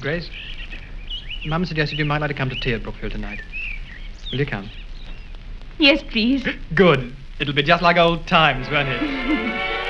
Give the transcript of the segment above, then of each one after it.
Grace, Mum suggested you might like to come to tea at Brookfield tonight. Will you come? Yes, please. Good. It'll be just like old times, won't it?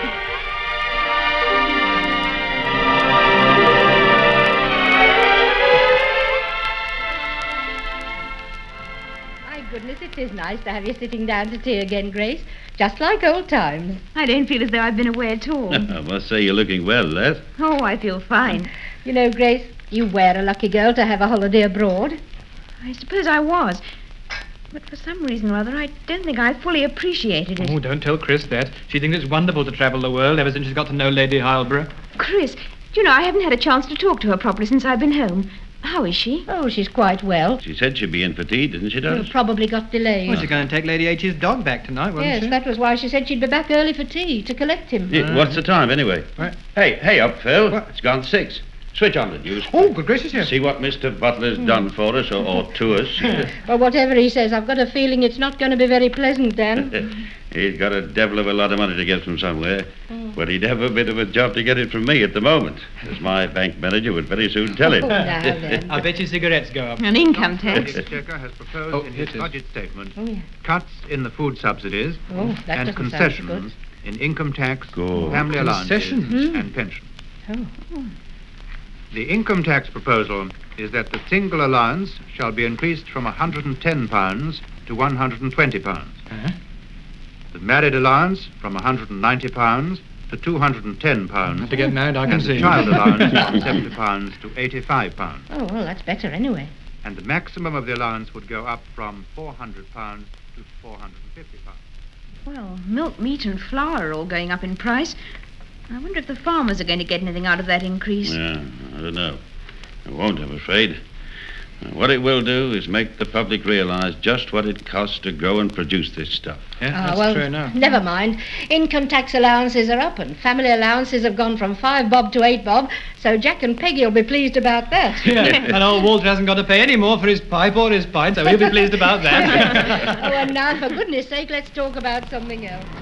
Goodness, it is nice to have you sitting down to tea again, Grace. Just like old times. I don't feel as though I've been away at all. I must say you're looking well, Les. Oh, I feel fine. You know, Grace, you were a lucky girl to have a holiday abroad. I suppose I was. But for some reason or other, I don't think I fully appreciated it. Oh, don't tell Chris that. She thinks it's wonderful to travel the world ever since she's got to know Lady Heilborough. Chris, do you know, I haven't had a chance to talk to her properly since I've been home. How is she? Oh, she's quite well. She said she'd be in for tea, didn't she, Doris? Probably got delayed. Well, she's going to take Lady H's dog back tonight, wasn't Yes, she? that was why she said she'd be back early for tea, to collect him. Yeah, what's the time, anyway? Right. Hey up, Phil. What? It's gone 6. Switch on the news. Oh, good gracious, yes. See what Mr. Butler's done for us, or to us. Well, whatever he says, I've got a feeling it's not going to be very pleasant, Dan. He's got a devil of a lot of money to get from somewhere. But he'd have a bit of a job to get it from me at the moment, as my bank manager would very soon tell him. Oh, now then. I bet your cigarettes go up. An income tax. The Exchequer has proposed in his it is. budget statement Oh, yeah. cuts in the food subsidies Oh, that and doesn't sound so concessions in income tax, Good. family allowances, Concessions? and pensions. Oh. The income tax proposal is that the single allowance shall be increased from £110 to £120. Uh-huh. The married allowance from £190 to £210. To get married, I can and see. the child allowance from £70 to £85. Oh, well, that's better anyway. And the maximum of the allowance would go up from £400 to £450. Well, milk, meat and flour are all going up in price. I wonder if the farmers are going to get anything out of that increase. Yeah, I don't know. It won't, I'm afraid. What it will do is make the public realize just what it costs to grow and produce this stuff. Yeah, that's well, true enough. never mind. Income tax allowances are up and family allowances have gone from 5 bob to 8 bob, so Jack and Peggy will be pleased about that. Yeah, and old Walter hasn't got to pay any more for his pipe or his pint, so he'll be pleased about that. Oh, and now, for goodness sake, let's talk about something else.